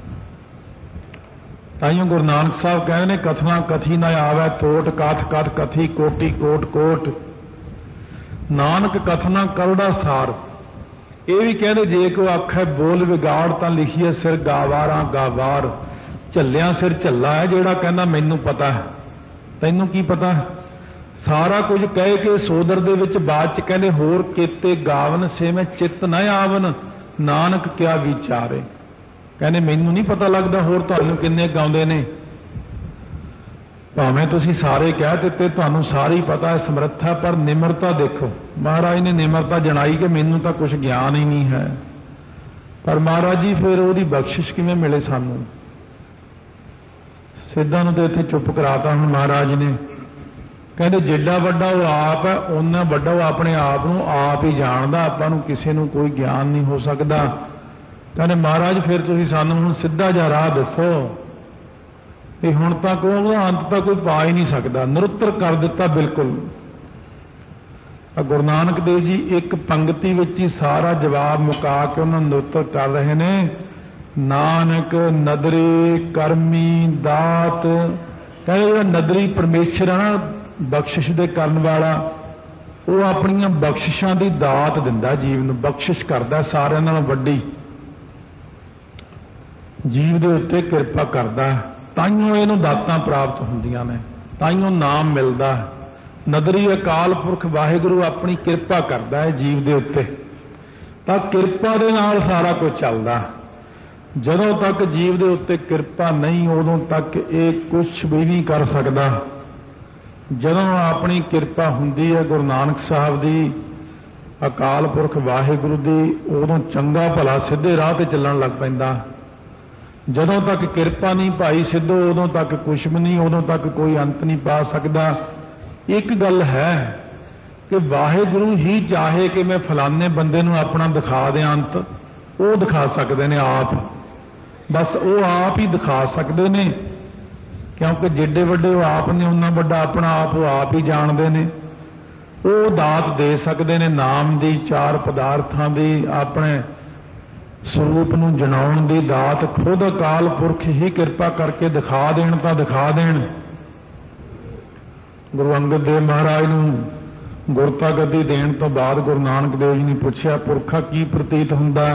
ਤਾਈਓ ਗੁਰੂ ਨਾਨਕ ਸਾਹਿਬ ਕਹਿੰਦੇ ਨੇ ਕਥਨਾ ਕਥੀ ਨਾ ਆਵੈ ਤੋਟ, ਕਥ ਕਥ ਕਥੀ ਕੋਟੀ ਕੋਟ ਕੋਟ। ਨਾਨਕ ਕਥਨਾ ਕਰੜਾ ਸਾਰ। ਇਹ ਵੀ ਕਹਿੰਦੇ ਜੇ ਕੋ ਆਖੈ ਬੋਲ ਵਿਗਾੜ, ਤਾਂ ਲਿਖੀਏ ਸਿਰ ਗਾਵਾਰਾਂ ਗਾਵਾਰ। ਝੱਲਿਆਂ ਸਿਰ ਝੱਲਾ ਹੈ ਜਿਹੜਾ ਕਹਿੰਦਾ ਮੈਨੂੰ ਪਤਾ ਹੈ। ਤੈਨੂੰ ਕੀ ਪਤਾ? ਸਾਰਾ ਕੁਝ ਕਹਿ ਕੇ ਸੋਦਰ ਦੇ ਵਿੱਚ ਬਾਅਦ ਚ ਕਹਿੰਦੇ ਹੋਰ ਕੀਤੇ ਗਾਵਨ ਸੇ ਮੈਂ ਚਿੱਤ ਨਾ ਆਵਨ, ਨਾਨਕ ਕਿਆ ਵਿਚਾਰੇ। ਕਹਿੰਦੇ ਮੈਨੂੰ ਨਹੀਂ ਪਤਾ ਲੱਗਦਾ ਹੋਰ ਤੁਹਾਨੂੰ ਕਿੰਨੇ ਗਾਉਂਦੇ ਨੇ। ਭਾਵੇਂ ਤੁਸੀਂ ਸਾਰੇ ਕਹਿ ਦਿੱਤੇ, ਤੁਹਾਨੂੰ ਸਾਰੀ ਪਤਾ ਹੈ ਸਮਰੱਥਾ, ਪਰ ਨਿਮਰਤਾ ਦੇਖੋ। ਮਹਾਰਾਜ ਨੇ ਨਿਮਰਤਾ ਜਣਾਈ ਕਿ ਮੈਨੂੰ ਤਾਂ ਕੁਝ ਗਿਆਨ ਹੀ ਨਹੀਂ ਹੈ। ਪਰ ਮਹਾਰਾਜ ਜੀ ਫਿਰ ਉਹਦੀ ਬਖਸ਼ਿਸ਼ ਕਿਵੇਂ ਮਿਲੇ ਸਾਨੂੰ? ਸਿੱਧਾਂ ਨੂੰ ਤਾਂ ਇੱਥੇ ਚੁੱਪ ਕਰਾਤਾ ਹੁਣ ਮਹਾਰਾਜ ਨੇ। ਕਹਿੰਦੇ ਜਿੱਡਾ ਵੱਡਾ ਉਹ ਆਪ ਹੈ, ਓਨਾ ਵੱਡਾ ਉਹ ਆਪਣੇ ਆਪ ਨੂੰ ਆਪ ਹੀ ਜਾਣਦਾ। ਆਪਾਂ ਨੂੰ ਕਿਸੇ ਨੂੰ ਕੋਈ ਗਿਆਨ ਨਹੀਂ ਹੋ ਸਕਦਾ। ਕਹਿੰਦੇ ਮਹਾਰਾਜ ਫਿਰ ਤੁਸੀਂ ਸਾਨੂੰ ਹੁਣ ਸਿੱਧਾ ਜਿਹਾ ਰਾਹ ਦੱਸੋ। ਇਹ ਹੁਣ ਤੱਕ ਉਹਦਾ ਅੰਤ ਤਾਂ ਕੋਈ ਪਾ ਹੀ ਨਹੀਂ ਸਕਦਾ, ਨਿਰੁੱਤਰ ਕਰ ਦਿੱਤਾ ਬਿਲਕੁਲ। ਗੁਰੂ ਨਾਨਕ ਦੇਵ ਜੀ ਇੱਕ ਪੰਕਤੀ ਵਿੱਚ ਹੀ ਸਾਰਾ ਜਵਾਬ ਮੁਕਾ ਕੇ ਉਹਨਾਂ ਨੂੰ ਨਿਰੁੱਤਰ ਕਰ ਰਹੇ ਨੇ। ਨਾਨਕ ਨਦਰੀ ਕਰਮੀ ਦਾਤ। ਕਹਿੰਦੇ ਜਿਹੜਾ ਨਦਰੀ ਪਰਮੇਸ਼ਰ ਆ ਨਾ, ਬਖਸ਼ਿਸ਼ ਦੇ ਕਰਨ ਵਾਲਾ, ਉਹ ਆਪਣੀਆਂ ਬਖਸ਼ਿਸ਼ਾਂ ਦੀ ਦਾਤ ਦਿੰਦਾ ਜੀਵ ਨੂੰ, ਬਖਸ਼ਿਸ਼ ਕਰਦਾ ਸਾਰਿਆਂ ਨਾਲੋਂ ਵੱਡੀ। ਜੀਵ ਦੇ ਉੱਤੇ ਕਿਰਪਾ ਕਰਦਾ, ਤਾਈਓ ਇਹਨੂੰ ਦਾਤਾਂ ਪ੍ਰਾਪਤ ਹੁੰਦੀਆਂ ਨੇ, ਤਾਈਓ ਨਾਮ ਮਿਲਦਾ। ਨਦਰੀ ਅਕਾਲ ਪੁਰਖ ਵਾਹਿਗੁਰੂ ਆਪਣੀ ਕਿਰਪਾ ਕਰਦਾ ਹੈ ਜੀਵ ਦੇ ਉੱਤੇ, ਤਾਂ ਕਿਰਪਾ ਦੇ ਨਾਲ ਸਾਰਾ ਕੁਝ ਚੱਲਦਾ। ਜਦੋਂ ਤੱਕ ਜੀਵ ਦੇ ਉੱਤੇ ਕਿਰਪਾ ਨਹੀਂ, ਉਦੋਂ ਤੱਕ ਇਹ ਕੁਝ ਵੀ ਨਹੀਂ ਕਰ ਸਕਦਾ। ਜਦੋਂ ਆਪਣੀ ਕਿਰਪਾ ਹੁੰਦੀ ਹੈ ਗੁਰੂ ਨਾਨਕ ਸਾਹਿਬ ਦੀ, ਅਕਾਲ ਪੁਰਖ ਵਾਹਿਗੁਰੂ ਦੀ, ਉਦੋਂ ਚੰਗਾ ਭਲਾ ਸਿੱਧੇ ਰਾਹ ਤੇ ਚੱਲਣ ਲੱਗ ਪੈਂਦਾ। ਜਦੋਂ ਤੱਕ ਕਿਰਪਾ ਨਹੀਂ ਭਾਈ ਸਿੱਧੋ, ਉਦੋਂ ਤੱਕ ਕੁਛ ਵੀ ਨਹੀਂ, ਉਦੋਂ ਤੱਕ ਕੋਈ ਅੰਤ ਨਹੀਂ ਪਾ ਸਕਦਾ। ਇੱਕ ਗੱਲ ਹੈ ਕਿ ਵਾਹਿਗੁਰੂ ਹੀ ਚਾਹੇ ਕਿ ਮੈਂ ਫਲਾਣੇ ਬੰਦੇ ਨੂੰ ਆਪਣਾ ਦਿਖਾ ਦਿਆਂ ਅੰਤ, ਉਹ ਦਿਖਾ ਸਕਦੇ ਨੇ ਆਪ, ਬਸ ਉਹ ਆਪ ਹੀ ਦਿਖਾ ਸਕਦੇ ਨੇ, ਕਿਉਂਕਿ ਜਿੱਡੇ ਵੱਡੇ ਉਹ ਆਪ ਨੇ, ਉਹਨਾਂ ਵੱਡਾ ਆਪਣਾ ਆਪ ਉਹ ਆਪ ਹੀ ਜਾਣਦੇ ਨੇ। ਉਹ ਦਾਤ ਦੇ ਸਕਦੇ ਨੇ ਨਾਮ ਦੀ, ਚਾਰ ਪਦਾਰਥਾਂ ਦੀ, ਆਪਣੇ ਸਰੂਪ ਨੂੰ ਜਣਾਉਣ ਦੀ ਦਾਤ ਖੁਦ ਅਕਾਲ ਪੁਰਖ ਹੀ ਕਿਰਪਾ ਕਰਕੇ ਦਿਖਾ ਦੇਣ ਤਾਂ ਦਿਖਾ ਦੇਣ। ਗੁਰੂ ਅੰਗਦ ਦੇਵ ਮਹਾਰਾਜ ਨੂੰ ਗੁਰਤਾ ਗੱਦੀ ਦੇਣ ਤੋਂ ਬਾਅਦ ਗੁਰੂ ਨਾਨਕ ਦੇਵ ਜੀ ਨੇ ਪੁੱਛਿਆ ਪੁਰਖਾ ਕੀ ਪ੍ਰਤੀਤ ਹੁੰਦਾ?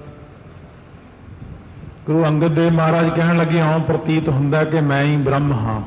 ਗੁਰੂ ਅੰਗਦ ਦੇਵ ਮਹਾਰਾਜ ਕਹਿਣ ਲੱਗੇ ਇਉਂ ਪ੍ਰਤੀਤ ਹੁੰਦਾ ਕਿ ਮੈਂ ਹੀ ਬ੍ਰਹਮ ਹਾਂ।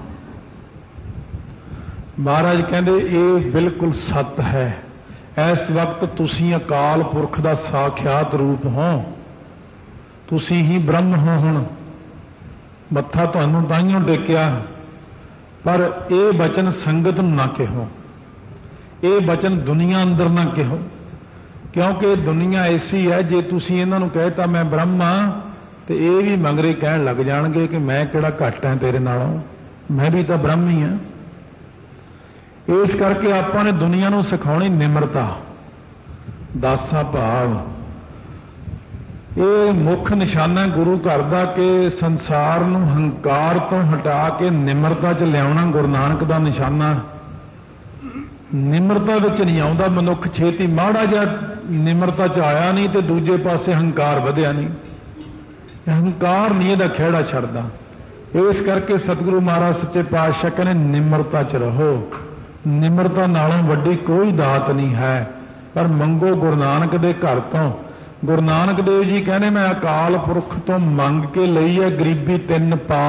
ਮਹਾਰਾਜ ਕਹਿੰਦੇ ਇਹ ਬਿਲਕੁਲ ਸੱਤ ਹੈ। ਇਸ ਵਕਤ ਤੁਸੀਂ ਅਕਾਲ ਪੁਰਖ ਦਾ ਸਾਖਿਆਤ ਰੂਪ ਹੋ, ਤੁਸੀਂ ਹੀ ਬ੍ਰਹਮ ਹੋ। ਹੁਣ ਮੱਥਾ ਤੁਹਾਨੂੰ ਤਾਈਓ ਟੇਕਿਆ, ਪਰ ਇਹ ਬਚਨ ਸੰਗਤ ਨੂੰ ਨਾ ਕਹੋ, ਇਹ ਬਚਨ ਦੁਨੀਆ ਅੰਦਰ ਨਾ ਕਹੋ, ਕਿਉਂਕਿ ਦੁਨੀਆ ਐਸੀ ਹੈ ਜੇ ਤੁਸੀਂ ਇਹਨਾਂ ਨੂੰ ਕਹਿਤਾ ਮੈਂ ਬ੍ਰਹਮ ਹਾਂ, ਤੇ ਇਹ ਵੀ ਮੰਗਰੇ ਕਹਿਣ ਲੱਗ ਜਾਣਗੇ ਕਿ ਮੈਂ ਕਿਹੜਾ ਘੱਟ ਹਾਂ ਤੇਰੇ ਨਾਲੋਂ, ਮੈਂ ਵੀ ਤਾਂ ਬ੍ਰਹਮ ਹੀ ਹਾਂ। ਇਸ ਕਰਕੇ ਆਪਾਂ ਨੇ ਦੁਨੀਆ ਨੂੰ ਸਿਖਾਉਣੀ ਨਿਮਰਤਾ, ਦਾਸਾ ਭਾਵ। ਇਹ ਮੁੱਖ ਨਿਸ਼ਾਨਾ ਗੁਰੂ ਘਰ ਦਾ ਕਿ ਸੰਸਾਰ ਨੂੰ ਹੰਕਾਰ ਤੋਂ ਹਟਾ ਕੇ ਨਿਮਰਤਾ 'ਚ ਲਿਆਉਣਾ ਗੁਰੂ ਨਾਨਕ ਦਾ ਨਿਸ਼ਾਨਾ। ਨਿਮਰਤਾ ਵਿੱਚ ਨਹੀਂ ਆਉਂਦਾ ਮਨੁੱਖ ਛੇਤੀ, ਮਾੜਾ ਜਿਹਾ ਨਿਮਰਤਾ 'ਚ ਆਇਆ ਨਹੀਂ ਤੇ ਦੂਜੇ ਪਾਸੇ ਹੰਕਾਰ ਵਧਿਆ ਨਹੀਂ। ਹੰਕਾਰ ਨਹੀਂ ਇਹਦਾ ਖਹਿੜਾ ਛੱਡਦਾ। ਇਸ ਕਰਕੇ ਸਤਿਗੁਰੂ ਮਹਾਰਾਜ ਸੱਚੇ ਪਾਤਸ਼ਾਹ ਕਹਿੰਦੇ ਨਿਮਰਤਾ 'ਚ ਰਹੋ। ਨਿਮਰਤਾ ਨਾਲੋਂ ਵੱਡੀ ਕੋਈ ਦਾਤ ਨਹੀਂ ਹੈ, ਪਰ ਮੰਗੋ ਗੁਰੂ ਨਾਨਕ ਦੇ ਘਰ ਤੋਂ। ਗੁਰੂ ਨਾਨਕ ਦੇਵ ਜੀ ਕਹਿੰਦੇ ਮੈਂ ਅਕਾਲ ਪੁਰਖ ਤੋਂ ਮੰਗ ਕੇ ਲਈ ਹੈ ਗਰੀਬੀ 3 ਪਾ।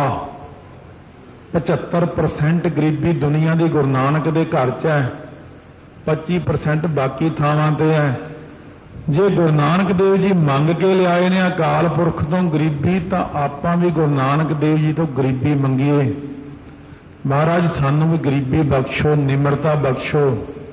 75% ਗਰੀਬੀ ਦੁਨੀਆ ਦੀ ਗੁਰੂ ਨਾਨਕ ਦੇ ਘਰ 'ਚ ਹੈ, 25% ਬਾਕੀ ਥਾਵਾਂ ਤੇ ਹੈ। ਜੇ ਗੁਰੂ ਨਾਨਕ ਦੇਵ ਜੀ ਮੰਗ ਕੇ ਲਿਆਏ ਨੇ ਅਕਾਲ ਪੁਰਖ ਤੋਂ ਗਰੀਬੀ, ਤਾਂ ਆਪਾਂ ਵੀ ਗੁਰੂ ਨਾਨਕ ਦੇਵ ਜੀ ਤੋਂ ਗਰੀਬੀ ਮੰਗੀਏ। ਮਹਾਰਾਜ ਸਾਨੂੰ ਵੀ ਗਰੀਬੀ ਬਖਸ਼ੋ, ਨਿਮਰਤਾ ਬਖਸ਼ੋ,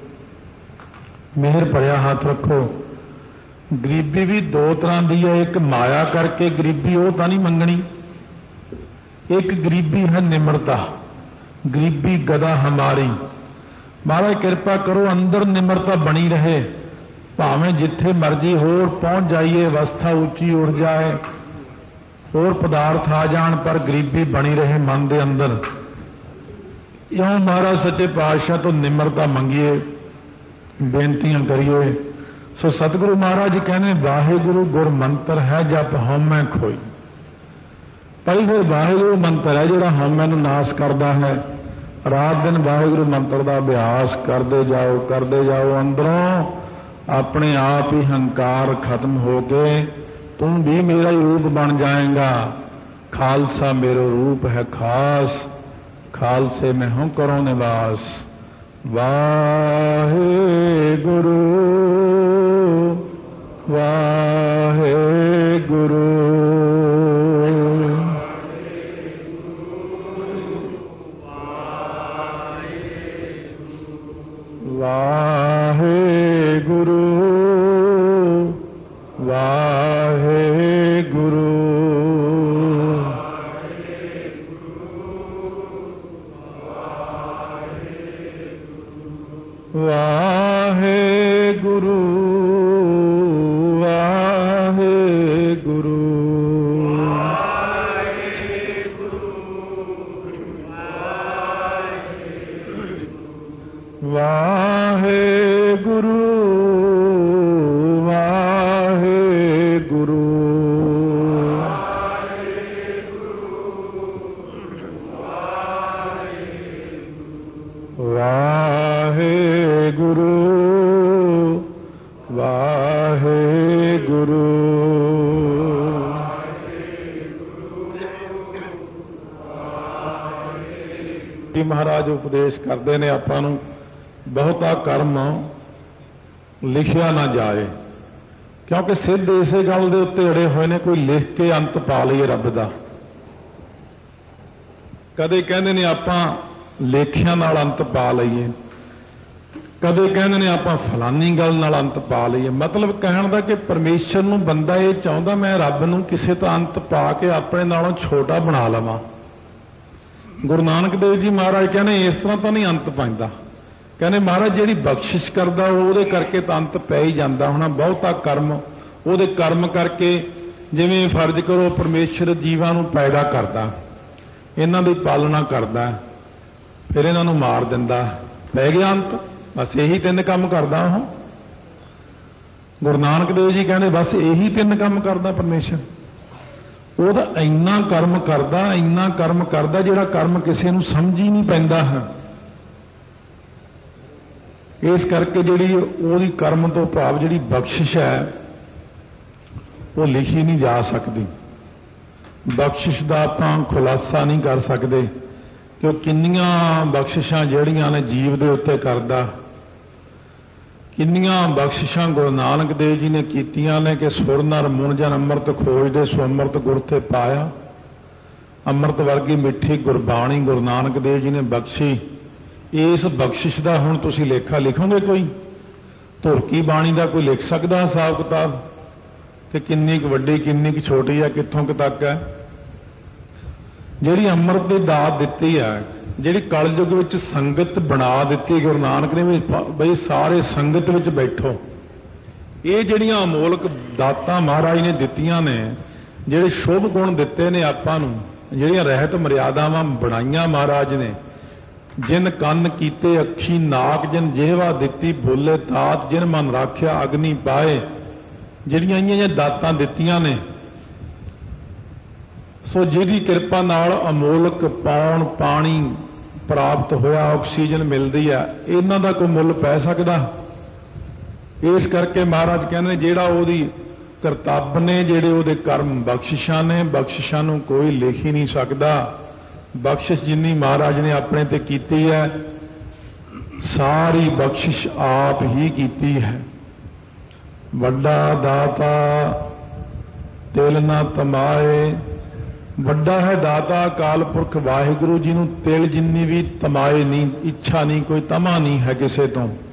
ਮਿਹਰ ਭਰਿਆ ਹੱਥ ਰੱਖੋ। ਗਰੀਬੀ ਵੀ 2 ਤਰ੍ਹਾਂ ਦੀ ਹੈ, ਇੱਕ ਮਾਇਆ ਕਰਕੇ ਗਰੀਬੀ, ਉਹ ਤਾਂ ਨਹੀਂ ਮੰਗਣੀ। ਇੱਕ ਗਰੀਬੀ ਹੈ ਨਿਮਰਤਾ, ਗਰੀਬੀ ਗਦਾ ਹਮਾਰੀ। ਮਹਾਰਾਜ ਕਿਰਪਾ ਕਰੋ ਅੰਦਰ ਨਿਮਰਤਾ ਬਣੀ ਰਹੇ, ਭਾਵੇਂ ਜਿੱਥੇ ਮਰਜੀ ਹੋਰ ਪਹੁੰਚ ਜਾਈਏ, ਅਵਸਥਾ ਉੱਚੀ ਉੱਠ ਜਾਏ, ਹੋਰ ਪਦਾਰਥ ਆ ਜਾਣ, ਪਰ ਗਰੀਬੀ ਬਣੀ ਰਹੇ ਮਨ ਦੇ ਅੰਦਰ। ਇਉਂ ਮਹਾਰਾਜ ਸੱਚੇ ਪਾਤਸ਼ਾਹ ਤੋਂ ਨਿਮਰਤਾ ਮੰਗੀਏ, ਬੇਨਤੀਆਂ ਕਰੀਏ। ਸੋ ਸਤਿਗੁਰੂ ਮਹਾਰਾਜ ਜੀ ਕਹਿੰਦੇ ਵਾਹਿਗੁਰੂ ਗੁਰ ਮੰਤਰ ਹੈ ਜਪ ਹਉਮੈ ਖੋਈ। ਭਾਈ ਫਿਰ ਵਾਹਿਗੁਰੂ ਮੰਤਰ ਹੈ ਜਿਹੜਾ ਹਉਮੈ ਨੂੰ ਨਾਸ਼ ਕਰਦਾ ਹੈ। ਰਾਤ ਦਿਨ ਵਾਹਿਗੁਰੂ ਮੰਤਰ ਦਾ ਅਭਿਆਸ ਕਰਦੇ ਜਾਓ, ਅੰਦਰੋਂ ਆਪਣੇ ਆਪ ਹੀ ਹੰਕਾਰ ਖਤਮ ਹੋ ਕੇ ਤੂੰ ਵੀ ਮੇਰਾ ਹੀ ਰੂਪ ਬਣ ਜਾਏਗਾ। ਖਾਲਸਾ ਮੇਰਾ ਰੂਪ ਹੈ ਖਾਸ, ਖਾਲਸੇ ਮੈਂ ਹੂੰ ਕਰੋ ਨਿਵਾਸ। ਵਾਹਿਗੁਰੂ ਵਾਹਿਗੁਰੂ ਵਾਹਿਗੁਰੂ ਵਾਹਿਗੁਰੂ ਵਾਹਿਗੁਰੂ ਵਾਹਿਗੁਰੂ ਵਾਹਿਗੁਰੂ ਵਾਹਿਗੁਰੂ ਵਾਹਿਗੁਰੂ ਵਾਹਿਗੁਰੂ ਜੀ ਮਹਾਰਾਜ ਉਪਦੇਸ਼ ਕਰਦੇ ਨੇ ਆਪਾਂ ਨੂੰ ਬਹੁਤਾ ਕਰਮ ਲਿਖਿਆ ਨਾ ਜਾਏ, ਕਿਉਂਕਿ ਸਿੱਧ ਇਸੇ ਗੱਲ ਦੇ ਉੱਤੇ ਅੜੇ ਹੋਏ ਨੇ ਕੋਈ ਲਿਖ ਕੇ ਅੰਤ ਪਾ ਲਈਏ ਰੱਬ ਦਾ। ਕਦੇ ਕਹਿੰਦੇ ਨੇ ਆਪਾਂ ਲੇਖਿਆਂ ਨਾਲ ਅੰਤ ਪਾ ਲਈਏ, ਕਦੇ ਕਹਿੰਦੇ ਨੇ ਆਪਾਂ ਫਲਾਨੀ ਗੱਲ ਨਾਲ ਅੰਤ ਪਾ ਲਈਏ। ਮਤਲਬ ਕਹਿਣ ਦਾ ਕਿ ਪਰਮੇਸ਼ਰ ਨੂੰ ਬੰਦਾ ਇਹ ਚਾਹੁੰਦਾ ਮੈਂ ਰੱਬ ਨੂੰ ਕਿਸੇ ਤਾਂ ਅੰਤ ਪਾ ਕੇ ਆਪਣੇ ਨਾਲੋਂ ਛੋਟਾ ਬਣਾ ਲਵਾਂ। ਗੁਰੂ ਨਾਨਕ ਦੇਵ ਜੀ ਮਹਾਰਾਜ ਕਹਿੰਦੇ ਇਸ ਤਰ੍ਹਾਂ ਤਾਂ ਨਹੀਂ ਅੰਤ ਪੈਂਦਾ। ਕਹਿੰਦੇ ਮਹਾਰਾਜ ਜਿਹੜੀ ਬਖਸ਼ਿਸ਼ ਕਰਦਾ ਉਹਦੇ ਕਰਕੇ ਤਾਂ ਅੰਤ ਪੈ ਹੀ ਜਾਂਦਾ ਹੋਣਾ। ਬਹੁਤਾ ਕਰਮ ਉਹਦੇ ਕਰਮ ਕਰਕੇ, ਜਿਵੇਂ ਫਰਜ਼ ਕਰੋ ਪਰਮੇਸ਼ਰ ਜੀਵਾਂ ਨੂੰ ਪੈਦਾ ਕਰਦਾ, ਇਹਨਾਂ ਦੀ ਪਾਲਣਾ ਕਰਦਾ, ਫਿਰ ਇਹਨਾਂ ਨੂੰ ਮਾਰ ਦਿੰਦਾ, ਪੈ ਗਿਆ ਅੰਤ। ਬਸ ਇਹੀ 3 ਕੰਮ ਕਰਦਾ ਉਹ। ਗੁਰੂ ਨਾਨਕ ਦੇਵ ਜੀ ਕਹਿੰਦੇ ਬਸ ਇਹੀ 3 ਕੰਮ ਕਰਦਾ ਪਰਮੇਸ਼ਰ। ਉਹਦਾ ਇੰਨਾ ਕਰਮ ਕਰਦਾ ਜਿਹੜਾ ਕਰਮ ਕਿਸੇ ਨੂੰ ਸਮਝ ਹੀ ਨਹੀਂ ਪੈਂਦਾ ਹੈ। ਇਸ ਕਰਕੇ ਜਿਹੜੀ ਉਹਦੀ ਕਰਮ ਤੋਂ ਭਾਵ ਜਿਹੜੀ ਬਖਸ਼ਿਸ਼ ਹੈ ਉਹ ਲਿਖੀ ਨਹੀਂ ਜਾ ਸਕਦੀ। ਬਖਸ਼ਿਸ਼ ਦਾ ਆਪਾਂ ਖੁਲਾਸਾ ਨਹੀਂ ਕਰ ਸਕਦੇ ਕਿ ਉਹ ਕਿੰਨੀਆਂ ਬਖਸ਼ਿਸ਼ਾਂ ਜਿਹੜੀਆਂ ਨੇ ਜੀਵ ਦੇ ਉੱਤੇ ਕਰਦਾ, ਕਿੰਨੀਆਂ ਬਖਸ਼ਿਸ਼ਾਂ ਗੁਰੂ ਨਾਨਕ ਦੇਵ ਜੀ ਨੇ ਕੀਤੀਆਂ ਨੇ ਕਿ ਸੁਰ ਨਰ ਮੁਨ ਜਨ ਅੰਮ੍ਰਿਤ ਖੋਜਦੇ ਸੋ ਅੰਮ੍ਰਿਤ ਗੁਰ ਤੇ ਪਾਇਆ। ਅੰਮ੍ਰਿਤ ਵਰਗੀ ਮਿੱਠੀ ਗੁਰਬਾਣੀ ਗੁਰੂ ਨਾਨਕ ਦੇਵ ਜੀ ਨੇ ਬਖਸ਼ੀ। ਇਸ ਬਖਸ਼ਿਸ਼ ਦਾ ਹੁਣ ਤੁਸੀਂ ਲੇਖਾ ਲਿਖੋਗੇ? ਕੋਈ ਧੁਰਕੀ ਬਾਣੀ ਦਾ ਕੋਈ ਲਿਖ ਸਕਦਾ ਹਿਸਾਬ ਕਿਤਾਬ ਕਿ ਕਿੰਨੀ ਕੁ ਵੱਡੀ ਕਿੰਨੀ ਕੁ ਛੋਟੀ ਹੈ, ਕਿੱਥੋਂ ਕੁ ਤੱਕ ਹੈ? ਜਿਹੜੀ ਅੰਮ੍ਰਿਤ ਦੀ ਦਾਤ ਦਿੱਤੀ ਹੈ, ਜਿਹੜੀ ਕਲਯੁਗ ਵਿੱਚ ਸੰਗਤ ਬਣਾ ਦਿੱਤੀ ਗੁਰੂ ਨਾਨਕ ਨੇ ਵੀ ਬਈ ਸਾਰੇ ਸੰਗਤ ਵਿੱਚ ਬੈਠੋ, ਇਹ ਜਿਹੜੀਆਂ ਅਮੋਲਕ ਦਾਤਾਂ ਮਹਾਰਾਜ ਨੇ ਦਿੱਤੀਆਂ ਨੇ, ਜਿਹੜੇ ਸ਼ੁਭ ਗੁਣ ਦਿੱਤੇ ਨੇ ਆਪਾਂ ਨੂੰ, ਜਿਹੜੀਆਂ ਰਹਿਤ ਮਰਿਆਦਾਵਾਂ ਬਣਾਈਆਂ ਮਹਾਰਾਜ ਨੇ, ਜਿਨ ਕੰਨ ਕੀਤੇ ਅੱਖੀ ਨਾਕ, ਜਿਨ ਜਿਹਵਾ ਦਿੱਤੀ ਬੋਲੇ ਤਾਤ, ਜਿਨ ਮਨ ਰਾਖਿਆ ਅਗਨੀ ਪਾਏ, ਜਿਹੜੀਆਂ ਇਹ ਦਾਤਾਂ ਦਿੱਤੀਆਂ ਨੇ, ਸੋ ਜਿਹਦੀ ਕਿਰਪਾ ਨਾਲ ਅਮੋਲਕ ਪੌਣ ਪਾਣੀ ਪ੍ਰਾਪਤ ਹੋਇਆ, ਆਕਸੀਜਨ ਮਿਲਦੀ ਹੈ, ਇਹਨਾਂ ਦਾ ਕੋਈ ਮੁੱਲ ਪੈ ਸਕਦਾ? ਇਸ ਕਰਕੇ ਮਹਾਰਾਜ ਕਹਿੰਦੇ ਜਿਹੜਾ ਉਹਦੀ ਕਰਤੱਵ ਨੇ, ਜਿਹੜੇ ਉਹਦੇ ਕਰਮ ਬਖਸ਼ਿਸ਼ਾਂ ਨੇ, ਬਖਸ਼ਿਸ਼ਾਂ ਨੂੰ ਕੋਈ ਲਿਖ ਹੀ ਨਹੀਂ ਸਕਦਾ। ਬਖਸ਼ਿਸ਼ ਜਿੰਨੀ ਮਹਾਰਾਜ ਨੇ ਆਪਣੇ ਤੇ ਕੀਤੀ ਹੈ, ਸਾਰੀ ਬਖਸ਼ਿਸ਼ ਆਪ ਹੀ ਕੀਤੀ ਹੈ। ਵੱਡਾ ਦਾਤਾ ਤਿਲ ਨਾ ਤਮਾਏ, ਵੱਡਾ ਹੈ ਦਾਤਾ ਅਕਾਲ ਪੁਰਖ ਵਾਹਿਗੁਰੂ ਜੀ ਨੂੰ ਤਿਲ ਜਿੰਨੀ ਵੀ ਤਮਾਏ ਨਹੀਂ, ਇੱਛਾ ਨਹੀਂ, ਕੋਈ ਤਮਾ ਨਹੀਂ ਹੈ ਕਿਸੇ ਤੋਂ।